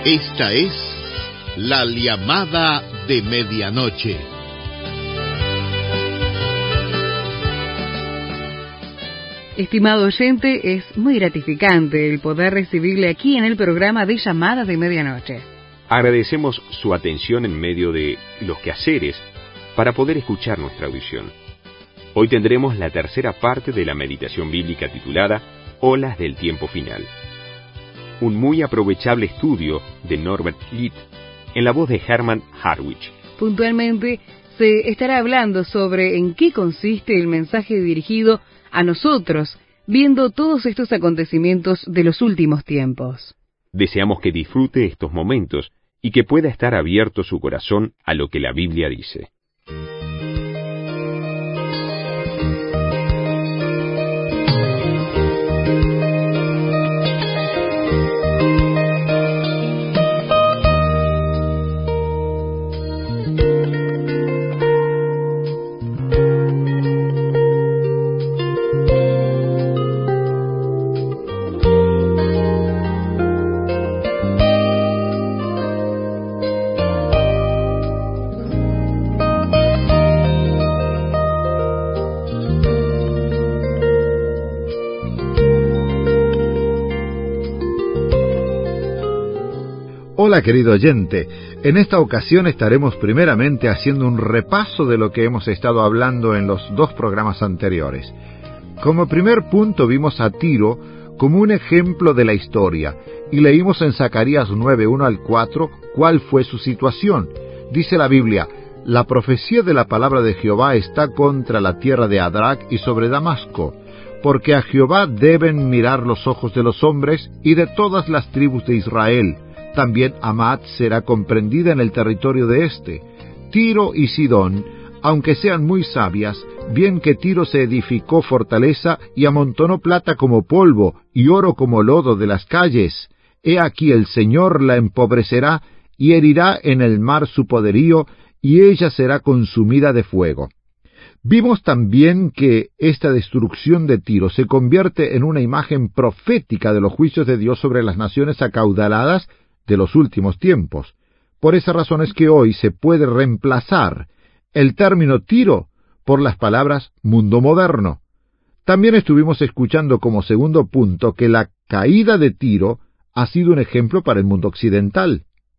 Esta es la llamada de medianoche. Estimado oyente, es muy gratificante el poder recibirle aquí en el programa de Llamada de Medianoche. Agradecemos su atención en medio de los quehaceres para poder escuchar nuestra audición. Hoy tendremos la tercera parte de la meditación bíblica titulada Olas del tiempo final. Un muy aprovechable estudio de Norbert Litt en la voz de Herman Harwich. Puntualmente se estará hablando sobre en qué consiste el mensaje dirigido a nosotros, viendo todos estos acontecimientos de los últimos tiempos. Deseamos que disfrute estos momentos y que pueda estar abierto su corazón a lo que la Biblia dice. Hola querido oyente, en esta ocasión estaremos primeramente haciendo un repaso de lo que hemos estado hablando en los dos programas anteriores. Como primer punto vimos a Tiro como un ejemplo de la historia, y leímos en Zacarías 9:1-4 cuál fue su situación. Dice la Biblia: la profecía de la palabra de Jehová está contra la tierra de Adrac y sobre Damasco, porque a Jehová deben mirar los ojos de los hombres y de todas las tribus de Israel. También Hamat será comprendida en el territorio de este. Tiro y Sidón, aunque sean muy sabias, bien que Tiro se edificó fortaleza y amontonó plata como polvo y oro como lodo de las calles. He aquí el Señor la empobrecerá y herirá en el mar su poderío, y ella será consumida de fuego. Vimos también que esta destrucción de Tiro se convierte en una imagen profética de los juicios de Dios sobre las naciones acaudaladas de los últimos tiempos. Por esa razón es que hoy se puede reemplazar el término Tiro por las palabras mundo moderno. También estuvimos escuchando como segundo punto que la caída de Tiro ha sido un ejemplo para el mundo occidental.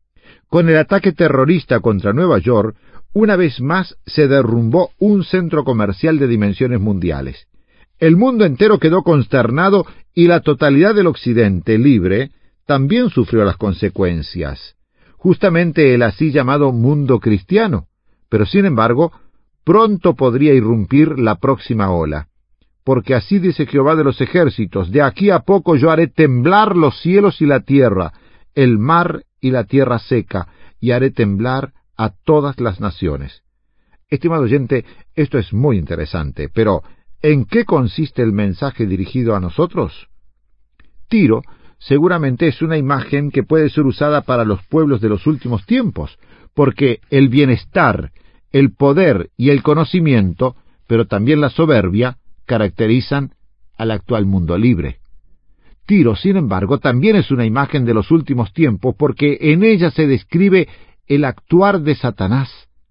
Con el ataque terrorista contra Nueva York, una vez más se derrumbó un centro comercial de dimensiones mundiales. El mundo entero quedó consternado y la totalidad del occidente libre también sufrió las consecuencias. Justamente el así llamado mundo cristiano, pero sin embargo, pronto podría irrumpir la próxima ola. Porque así dice Jehová de los ejércitos: de aquí a poco yo haré temblar los cielos y la tierra, el mar y la tierra seca, y haré temblar a todas las naciones. Estimado oyente, esto es muy interesante, pero ¿en qué consiste el mensaje dirigido a nosotros? Tiro seguramente es una imagen que puede ser usada para los pueblos de los últimos tiempos, porque el bienestar, el poder y el conocimiento, pero también la soberbia, caracterizan al actual mundo libre. Tiro, sin embargo, también es una imagen de los últimos tiempos, porque en ella se describe el actuar de Satanás.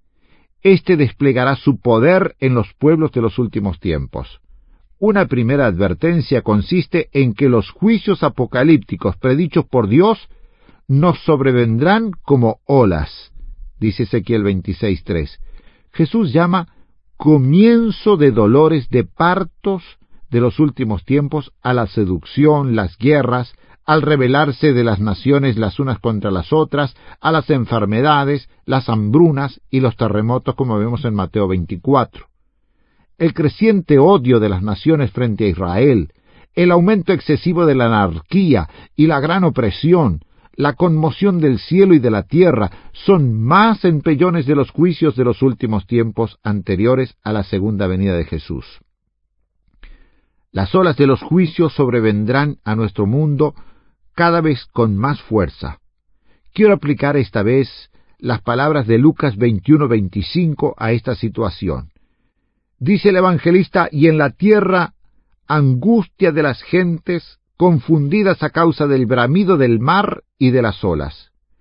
Este desplegará su poder en los pueblos de los últimos tiempos. Una primera advertencia consiste en que los juicios apocalípticos predichos por Dios nos sobrevendrán como olas, dice Ezequiel 26:3. Jesús llama comienzo de dolores, de partos de los últimos tiempos a la seducción, las guerras, al rebelarse de las naciones las unas contra las otras, a las enfermedades, las hambrunas y los terremotos, como vemos en Mateo 24. El creciente odio de las naciones frente a Israel, el aumento excesivo de la anarquía y la gran opresión, la conmoción del cielo y de la tierra, son más empellones de los juicios de los últimos tiempos anteriores a la segunda venida de Jesús. Las olas de los juicios sobrevendrán a nuestro mundo cada vez con más fuerza. Quiero aplicar esta vez las palabras de Lucas 21:25 a esta situación. Dice el evangelista: y en la tierra angustia de las gentes, confundidas a causa del bramido del mar y de las olas.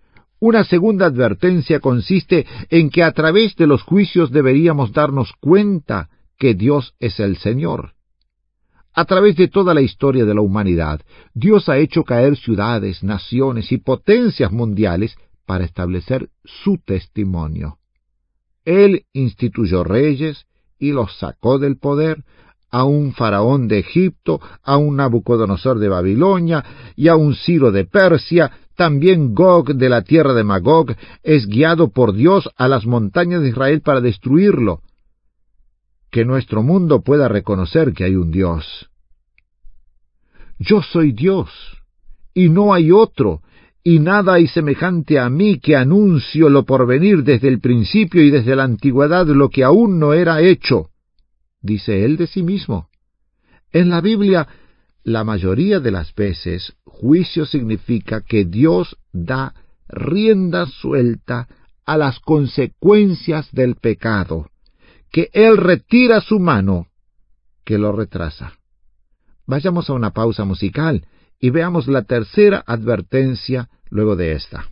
Una segunda advertencia consiste en que a través de los juicios deberíamos darnos cuenta que Dios es el Señor. A través de toda la historia de la humanidad, Dios ha hecho caer ciudades, naciones y potencias mundiales para establecer su testimonio. Él instituyó reyes y los sacó del poder, a un faraón de Egipto, a un Nabucodonosor de Babilonia y a un Ciro de Persia. También Gog de la tierra de Magog es guiado por Dios a las montañas de Israel para destruirlo. Que nuestro mundo pueda reconocer que hay un Dios. Yo soy Dios, y no hay otro, y nada hay semejante a mí, que anuncio lo porvenir desde el principio y desde la antigüedad lo que aún no era hecho, dice él de sí mismo. En la Biblia, la mayoría de las veces, juicio significa que Dios da rienda suelta a las consecuencias del pecado, que Él retira su mano, que lo retrasa. Vayamos a una pausa musical y veamos la tercera advertencia luego de esta.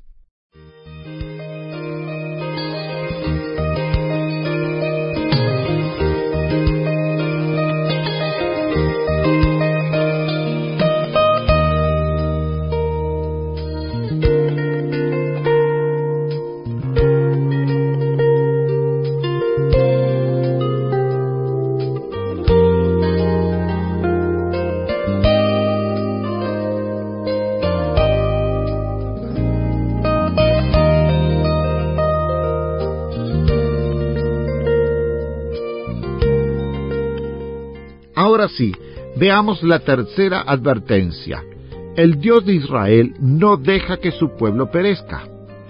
Ahora sí, veamos la tercera advertencia. El Dios de Israel no deja que su pueblo perezca.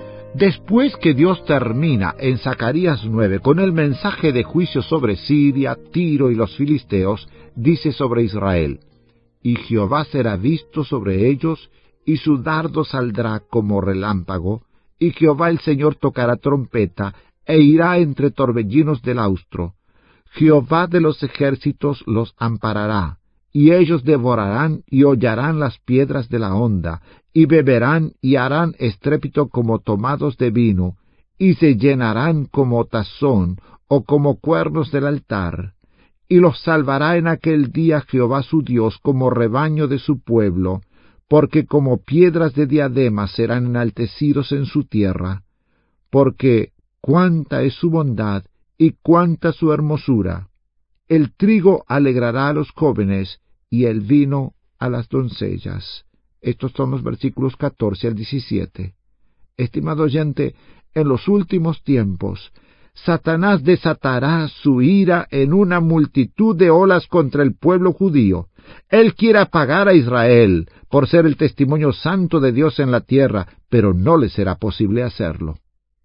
Después que Dios termina en Zacarías 9 con el mensaje de juicio sobre Siria, Tiro y los filisteos, dice sobre Israel: y Jehová será visto sobre ellos, y su dardo saldrá como relámpago, y Jehová el Señor tocará trompeta, e irá entre torbellinos del austro. Jehová de los ejércitos los amparará, y ellos devorarán y hollarán las piedras de la honda, y beberán y harán estrépito como tomados de vino, y se llenarán como tazón o como cuernos del altar. Y los salvará en aquel día Jehová su Dios como rebaño de su pueblo, porque como piedras de diadema serán enaltecidos en su tierra. Porque cuánta es su bondad y cuánta su hermosura. El trigo alegrará a los jóvenes, y el vino a las doncellas. Estos son los versículos 14 al 17. Estimado oyente, en los últimos tiempos, Satanás desatará su ira en una multitud de olas contra el pueblo judío. Él quiere apagar a Israel por ser el testimonio santo de Dios en la tierra, pero no le será posible hacerlo.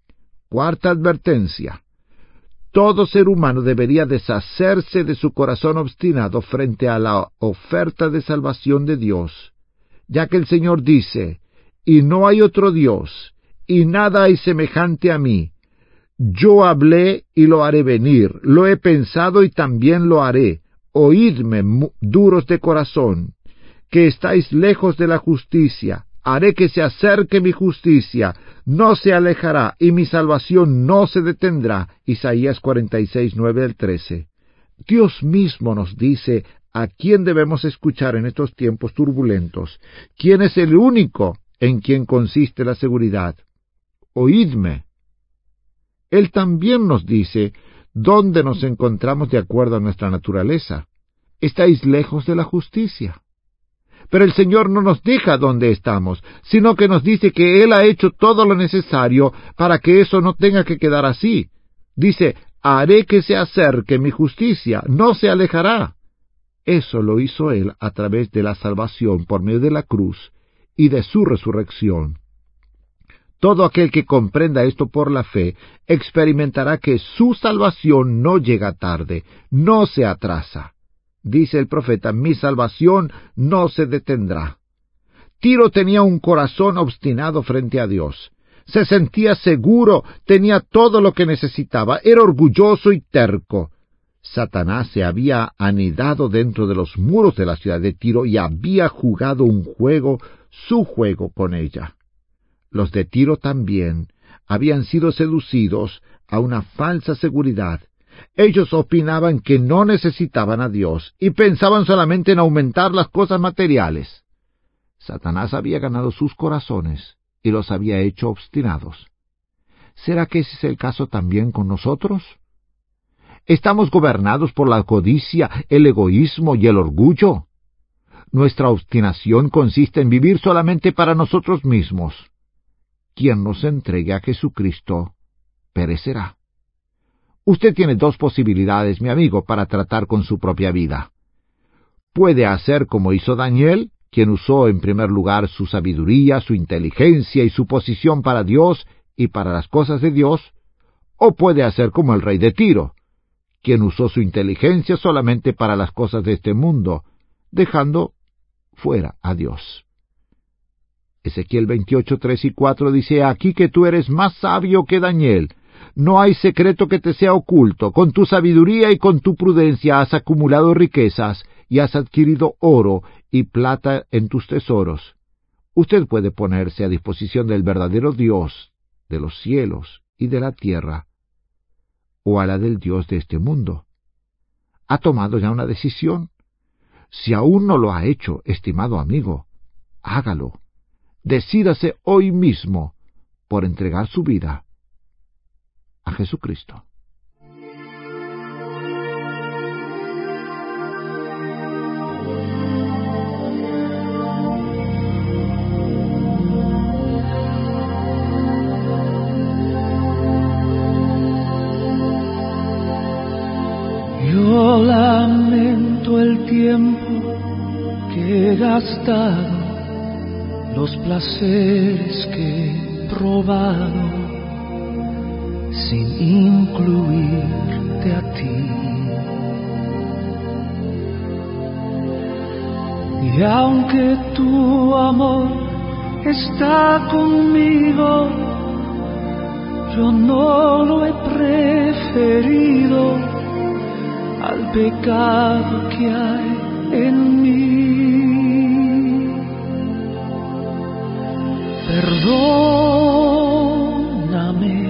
Cuarta advertencia. Todo ser humano debería deshacerse de su corazón obstinado frente a la oferta de salvación de Dios, ya que el Señor dice: y no hay otro Dios, y nada hay semejante a mí. Yo hablé y lo haré venir, lo he pensado y también lo haré. Oídme, duros de corazón, que estáis lejos de la justicia. Haré que se acerque mi justicia, no se alejará, y mi salvación no se detendrá. Isaías 46, 9 al 13. Dios mismo nos dice a quién debemos escuchar en estos tiempos turbulentos, quién es el único en quien consiste la seguridad. Oídme. Él también nos dice dónde nos encontramos de acuerdo a nuestra naturaleza. Estáis lejos de la justicia. Pero el Señor no nos deja donde estamos, sino que nos dice que Él ha hecho todo lo necesario para que eso no tenga que quedar así. Dice: haré que se acerque mi justicia, no se alejará. Eso lo hizo Él a través de la salvación por medio de la cruz y de su resurrección. Todo aquel que comprenda esto por la fe experimentará que su salvación no llega tarde, no se atrasa. Dice el profeta: mi salvación no se detendrá. Tiro tenía un corazón obstinado frente a Dios. Se sentía seguro, tenía todo lo que necesitaba, era orgulloso y terco. Satanás se había anidado dentro de los muros de la ciudad de Tiro y había jugado un juego, su juego con ella. Los de Tiro también habían sido seducidos a una falsa seguridad. Ellos opinaban que no necesitaban a Dios y pensaban solamente en aumentar las cosas materiales. Satanás había ganado sus corazones y los había hecho obstinados. ¿Será que ese es el caso también con nosotros? ¿Estamos gobernados por la codicia, el egoísmo y el orgullo? Nuestra obstinación consiste en vivir solamente para nosotros mismos. Quien nos entregue a Jesucristo perecerá. Usted tiene dos posibilidades, mi amigo, para tratar con su propia vida. Puede hacer como hizo Daniel, quien usó en primer lugar su sabiduría, su inteligencia y su posición para Dios y para las cosas de Dios, o puede hacer como el rey de Tiro, quien usó su inteligencia solamente para las cosas de este mundo, dejando fuera a Dios. Ezequiel 28, 3 y 4 dice: Aquí que tú eres más sabio que Daniel, no hay secreto que te sea oculto. Con tu sabiduría y con tu prudencia has acumulado riquezas y has adquirido oro y plata en tus tesoros. Usted puede ponerse a disposición del verdadero Dios de los cielos y de la tierra, o a la del Dios de este mundo. ¿Ha tomado ya una decisión? Si aún no lo ha hecho, estimado amigo, hágalo. Decídase hoy mismo por entregar su vida a Jesucristo. Yo lamento el tiempo que he gastado, los placeres que he probado, sin incluirte a ti. Y aunque tu amor está conmigo, yo no lo he preferido al pecado que hay en mí. Perdóname,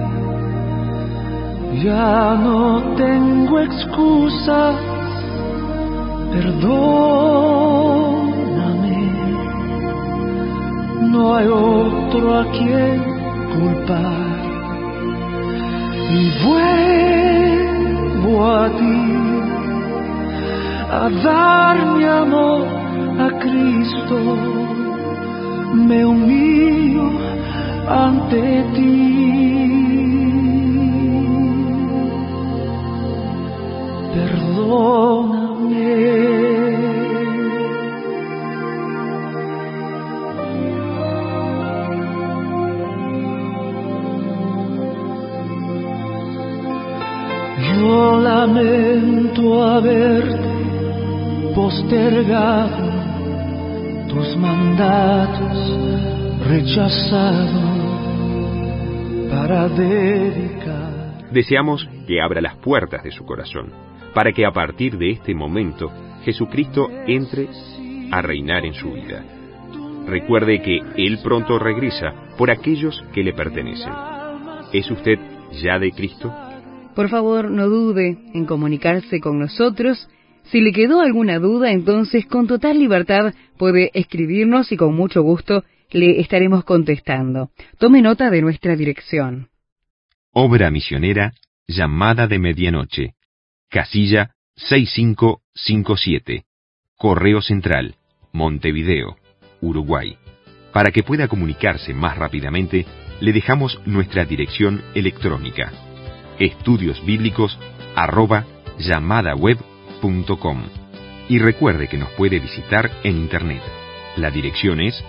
ya no tengo excusa. Perdóname, no hay otro a quien culpar. Y vuelvo a ti a dar mi amor a Cristo. Me humillo ante ti. Perdóname. Yo lamento haberte postergado, tus mandatos rechazado para dedicar. Deseamos que abra las puertas de su corazón, para que a partir de este momento Jesucristo entre a reinar en su vida. Recuerde que Él pronto regresa por aquellos que le pertenecen. ¿Es usted ya de Cristo? Por favor, no dude en comunicarse con nosotros. Si le quedó alguna duda, entonces con total libertad puede escribirnos y con mucho gusto le estaremos contestando. Tome nota de nuestra dirección. Obra Misionera Llamada de Medianoche, casilla 6557, Correo Central, Montevideo, Uruguay. Para que pueda comunicarse más rápidamente, le dejamos nuestra dirección electrónica: estudiosbiblicos@yamadaweb.com. Y recuerde que nos puede visitar en Internet. La dirección es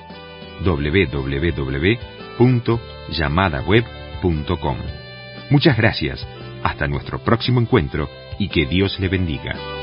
www.yamadaweb.com. Muchas gracias, hasta nuestro próximo encuentro y que Dios le bendiga.